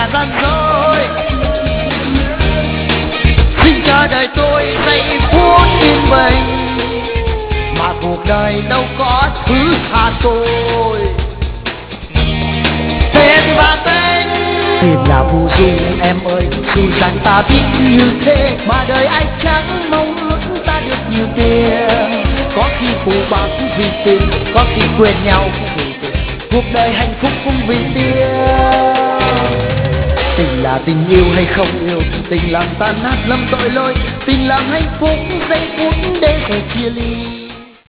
là gian dối. Xin cho đời tôi giây phút yên bình, mà cuộc đời đâu có thứ tha tôi. Tiền và tên, tiền là phù du em ơi, dù rằng ta biết như thế, mà đời ai chẳng mong ước ta được nhiều tiền. Có khi phụ bạc vì tiền, có khi quên nhau vì tiền, cuộc đời hạnh phúc cũng vì tiền. Tình là tình yêu hay không yêu, tình làm tan nát lầm tội lỗi, tình làm hạnh phúc giây phút để rồi chia ly.